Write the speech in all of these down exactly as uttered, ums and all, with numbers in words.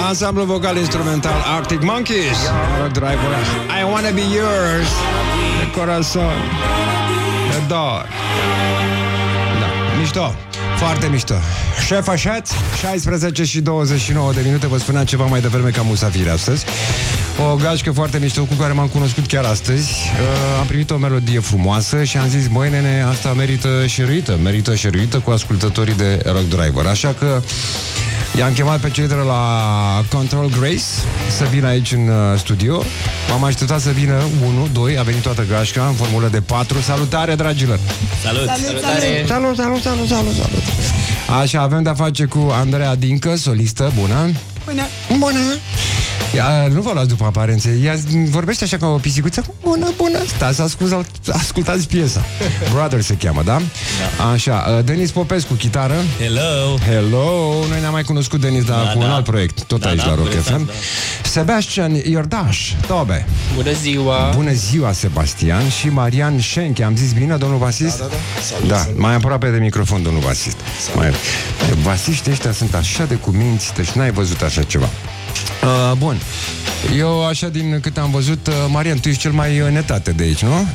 ansamblu vocal instrumental Arctic Monkeys, Rock Driver, I Wanna Be Yours, de Corazon, de Dor. Da, mișto, foarte mișto. Șef Așet, șaisprezece și douăzeci și nouă de minute. Vă spuneam ceva mai devreme ca musafiri astăzi. O gașcă foarte mișto cu care m-am cunoscut chiar astăzi. uh, Am primit o melodie frumoasă și am zis, băi nene, asta merită șeruită, merită șeruită cu ascultătorii de Rock Driver. Așa că i-am chemat pe cei de la Control Grace să vină aici în uh, studio. M-am așteptat să vină unu, doi, a venit toată gașca în formulă de patru. Salutare, dragilor! Salut! Salut, Salutare! Salut, salut, salut, salut, salut! Așa, avem de-a face cu Andreea Dincă, solistă, bună! Bună! Bună! Ia, nu vă luați după aparențe. Ea vorbește așa ca o pisicuță. Bună, bună. Stați, ascultați, ascultați piesa. Brother se cheamă, da? Da. Așa, Denis Popescu, chitară. Hello! Hello! Noi ne-am mai cunoscut, Denis, dar da, cu da. un alt proiect. Tot da, aici, da, la Rock F M. Da. Sebastian Iordaș, Tobe. Bună ziua! Bună ziua, Sebastian. Și Marian Șenche. Am zis bine, domnul basist? Da, da, da. Salut, da, salut. mai aproape de microfon, domnul basist. Mai... Basiștii ăștia sunt așa de cuminți, deci n-ai văzut așa ceva. Uh, bun. Eu, așa, din câte am văzut, uh, Marian, tu ești cel mai uh, netate de aici, nu?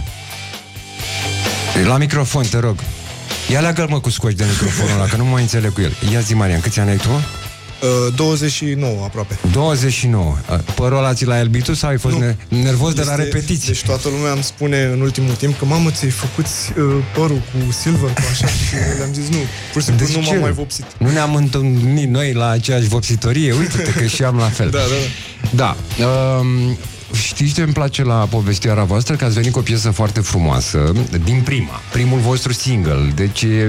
La microfon, te rog. Ia leagă-l, mă, cu scoci de microfonul ăla, că nu mă mai înțeleg cu el. Ia zi, Marian, câți ani ai tu? Uh, douăzeci și nouă, aproape. douăzeci și nouă. Uh, părul ăla ți l-ai albit sau ai fost ne- nervos de la Este- repetiții? Deci toată lumea îmi spune în ultimul timp că, mamă, ți-ai făcut uh, părul cu silver, cu așa, și le-am zis nu. Pur și simplu Deci nu ce? m-am mai vopsit. Nu ne-am întâlnit noi la aceeași vopsitorie? Uite-te că și am la fel. Da, da, Da. Um, știi ce îmi place la povestirea voastră? Că ați venit cu o piesă foarte frumoasă, din prima, primul vostru single. Deci e,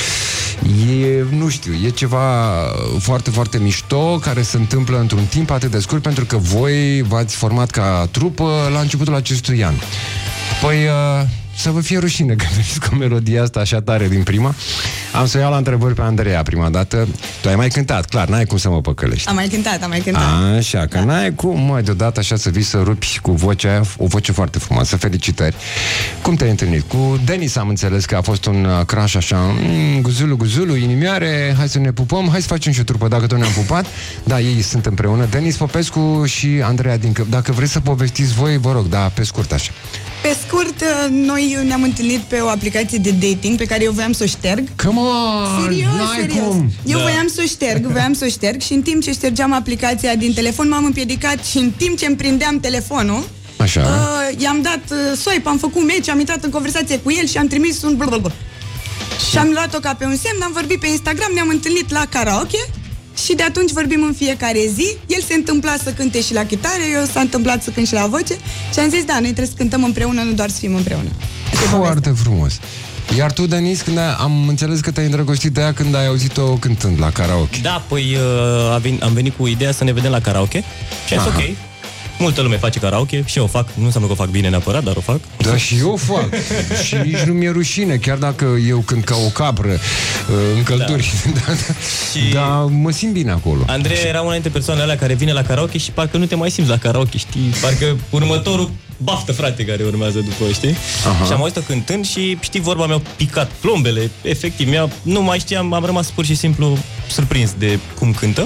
e, nu știu, e ceva foarte, foarte mișto, care se întâmplă într-un timp atât de scurt, pentru că voi v-ați format ca trupă la începutul acestui an. Păi, uh, să vă fie rușine că veniți cu melodia asta așa tare din prima. Am să o iau la întrebări pe Andreea prima dată. Tu ai mai cântat, clar, n-ai cum să mă păcălești. Am mai cântat, am mai cântat. Așa, că da. N-ai cum, mă, deodată așa să vii să rupi cu vocea aia, o voce foarte frumoasă, felicitări. Cum te-ai întâlnit? Cu Denis am înțeles că a fost un uh, crush așa, mm, guzulu, guzulu, inimioare, hai să ne pupăm, hai să facem și o trupă, dacă tot ne-am pupat. Da, ei sunt împreună, Denis Popescu și Andreea Dincă. Dacă vreți să povestiți voi, vă rog, da, pe scurt așa. Pe scurt, noi ne-am întâlnit pe o aplicație de dating pe care eu voiam să o șterg. Come on! Serios, N-ai serios. cum! Eu Da. voiam să o șterg, voiam să o șterg și în timp ce ștergeam aplicația din telefon m-am împiedicat și în timp ce îmi prindeam telefonul, Așa. uh, i-am dat uh, swipe, am făcut match, am intrat în conversație cu el și am trimis un blablabla. Și am luat-o ca pe un semn, am vorbit pe Instagram, ne-am întâlnit la karaoke și de atunci vorbim în fiecare zi. El se întâmpla să cânte și la chitară, eu s-a întâmplat să cânt și la voce și am zis, da, noi trebuie să cântăm împreună, nu doar să fim împreună. Asta e Foarte povestea. frumos. Iar tu, Denis, când ai, am înțeles că te-ai îndrăgostit de ea când ai auzit-o cântând la karaoke. Da, păi uh, a ven- am venit cu ideea să ne vedem la karaoke și am zis, Aha. ok. Multă lume face karaoke și eu o fac. Nu înseamnă că o fac bine neapărat, dar o fac. Da, și eu fac. Și nici nu mi-e rușine, chiar dacă eu cânt ca o capră uh, în călduri. Da. Da, da. Și- Dar mă simt bine acolo. Andrei era una dintre persoanele alea care vine la karaoke și parcă nu te mai simți la karaoke, știi? Parcă următorul baftă, frate, care urmează după, știi? Aha. Și am auzit-o cântând și, știi, vorba mi-au picat plombele, efectiv, mi-a, nu mai știam, am rămas pur și simplu surprins de cum cântă.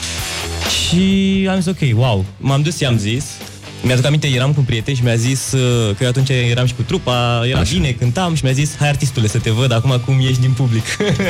Și am zis, ok, wow, m-am dus și am zis, mi-aduc aminte, eram cu un prieten și mi-a zis uh, că atunci eram și cu trupa, era Așa. bine, cântam și mi-a zis, hai artistule să te văd acum cum ești din public.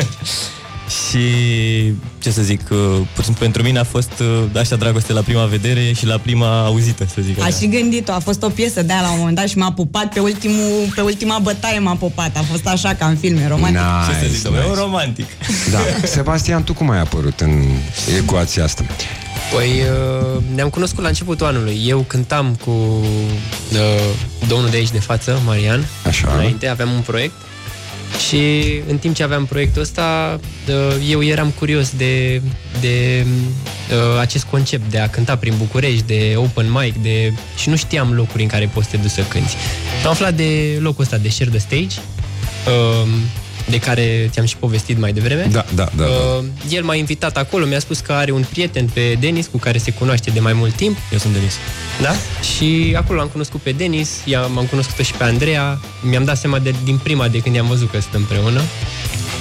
Și ce să zic, uh, pur și simplu pentru mine a fost uh, așa dragoste la prima vedere și la prima auzită, să zic A așa. și gândit-o, a fost o piesă de aia la un moment dat și m-a pupat pe, ultimul, pe ultima bătaie m-a pupat. A fost așa ca în filme romantice. Ce să zic, Nice, domnule, nice. un romantic. Da. Sebastian, tu cum ai apărut în ecuația asta? Păi uh, ne-am cunoscut la începutul anului. Eu cântam cu uh, domnul de aici de față, Marian. Așa. Înainte aveam un proiect și în timp ce aveam proiectul ăsta, uh, eu eram curios de, de uh, acest concept de a cânta prin București, de open mic, de... și nu știam locuri în care poți să te duci să cânti. Am aflat de locul ăsta de Share the Stage, uh, de care ți-am și povestit mai devreme. Da, da, da. da. Uh, el m-a invitat acolo, mi-a spus că are un prieten pe Denis cu care se cunoaște de mai mult timp. Eu sunt Denis. Da? Și acolo l-am cunoscut pe Denis, i-am, am cunoscut-o și pe Andreea. Mi-am dat seama de, din prima de când i-am văzut că sunt împreună.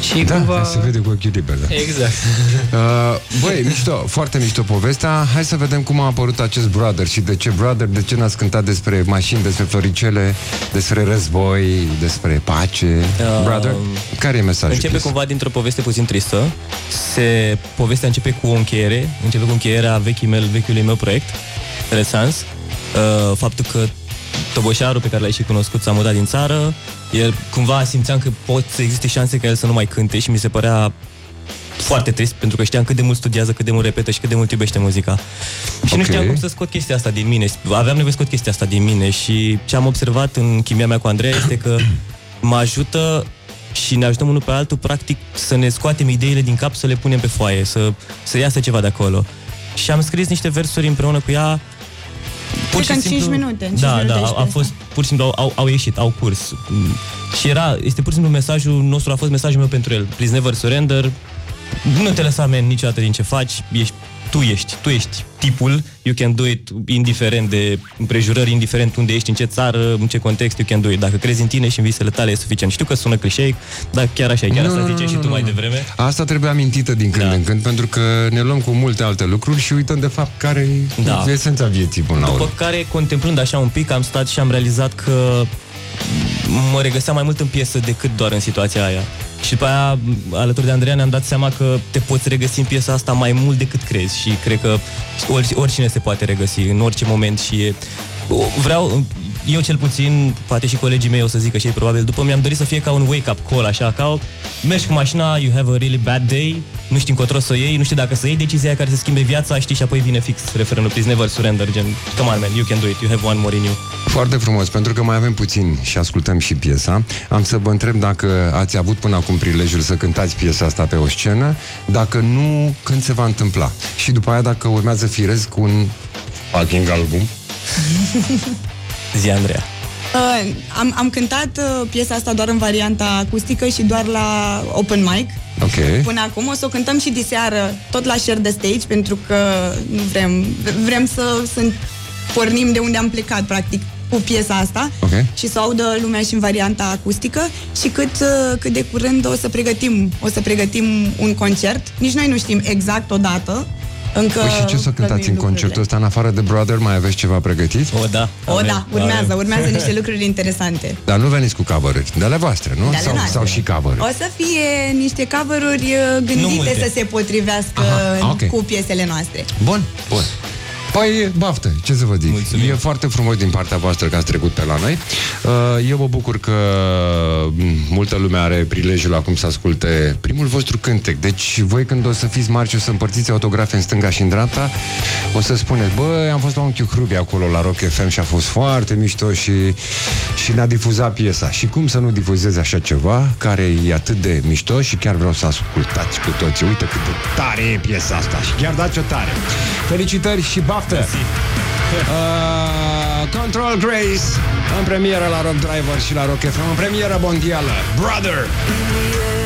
Și da, cumva... se vede cu ochii liberi, da. Exact. Uh, băi, mișto, foarte mișto povestea. Hai să vedem cum a apărut acest Brother și de ce Brother, de ce n-ați cântat despre mașini, despre floricele, despre război, despre pace. Uh, Brother, care e mesajul? Începe cumva dintr-o poveste puțin tristă. Se, povestea începe cu o încheiere, începe cu încheierea vechiul meu, vechiului meu proiect, Renaissance. Uh, faptul că toboșarul pe care l-ai și cunoscut s-a mutat din țară. El cumva simțeam că pot să existe șanse ca el să nu mai cânte și mi se părea foarte trist, pentru că știam cât de mult studiază, cât de mult repetă și cât de mult iubește muzica. Și okay. nu știam cum să scot chestia asta din mine. Aveam nevoie să scot chestia asta din mine și ce am observat în chimia mea cu Andreea este că mă ajută și ne ajutăm unul pe altul, practic, să ne scoatem ideile din cap, să le punem pe foaie, să, să iasă ceva de acolo. Și am scris niște versuri împreună cu ea. Pur și simplu, în cinci minute. În da, cinci da, a, a fost pur și simplu, au, au ieșit, au curs. Și era, este pur și simplu mesajul nostru, a fost mesajul meu pentru el. Please never surrender. Nu te lăsa, man, niciodată din ce faci. Ești, tu ești, tu ești tipul. You can do it indiferent de împrejurări, indiferent unde ești, în ce țară, în ce context, you can do it. Dacă crezi în tine și în visele tale e suficient. Știu că sună clișeic, dar chiar așa e. Chiar no, asta ziceai și tu no, mai no. devreme. Asta trebuie amintită din când da. în când, pentru că ne luăm cu multe alte lucruri și uităm de fapt care da. e esența vieții până la urmă. După care, contemplând așa un pic, am stat și am realizat că mă regăseam mai mult în piesă decât doar în situația aia. Și după aia, alături de Andreea, ne-am dat seama că te poți regăsi în piesa asta mai mult decât crezi și cred că oricine se poate regăsi în orice moment și e... Vreau, eu cel puțin, poate și colegii mei o să zică și ei probabil, după mi-am dorit să fie ca un wake-up call, așa, ca o, mergi cu mașina, you have a really bad day, nu știi încotro să o iei, nu știi dacă să iei decizia care să schimbe viața, știi, și apoi vine fix referendul, please never surrender, gen, come on man, you can do it, you have one more in you. Foarte frumos, pentru că mai avem puțin și ascultăm și piesa. Am să vă întreb dacă ați avut până acum prilejul să cântați piesa asta pe o scenă, dacă nu, când se va întâmpla. Și după aia dacă urmează firez cu un fucking album. Zi, Andreea. Uh, am, am cântat uh, piesa asta doar în varianta acustică și doar la open mic. Okay. Până acum o să o cântăm și diseară tot la Share the Stage, pentru că nu vrem, vrem să, să pornim de unde am plecat, practic, cu piesa asta, okay. și să audă lumea și în varianta acustică. Și cât, uh, cât de curând o să pregătim, o să pregătim un concert. Nici noi nu știm exact o dată. Încă păi și ce să cântați în concertul ăsta? În afară de Brother, mai aveți ceva pregătit? O, da. O, da, urmează, urmează niște lucruri interesante. Dar nu veniți cu cover-uri, de ale voastre, nu? De ale sau, sau și cover-uri? O să fie niște cover-uri gândite să se potrivească Aha, okay. cu piesele noastre. Bun, bun. Păi, baftă, ce să vă zic. Mulțumim. E foarte frumos din partea voastră că ați trecut pe la noi. Eu mă bucur că multă lume are prilejul acum să asculte primul vostru cântec. Deci voi când o să fiți mari și o să împărțiți autografe în stânga și în dreapta, o să spuneți, bă, am fost la Unchiul Hrubi acolo la Rock F M și a fost foarte mișto și, și ne-a difuzat piesa. Și cum să nu difuzezi așa ceva care e atât de mișto și chiar vreau să ascultați cu toții. Uite cât de tare e piesa asta și chiar dați-o tare. Felicitări și baftă! Uh, Control Grace în premieră la Rock Driver și la Rock F M, în premieră mondială. Brother!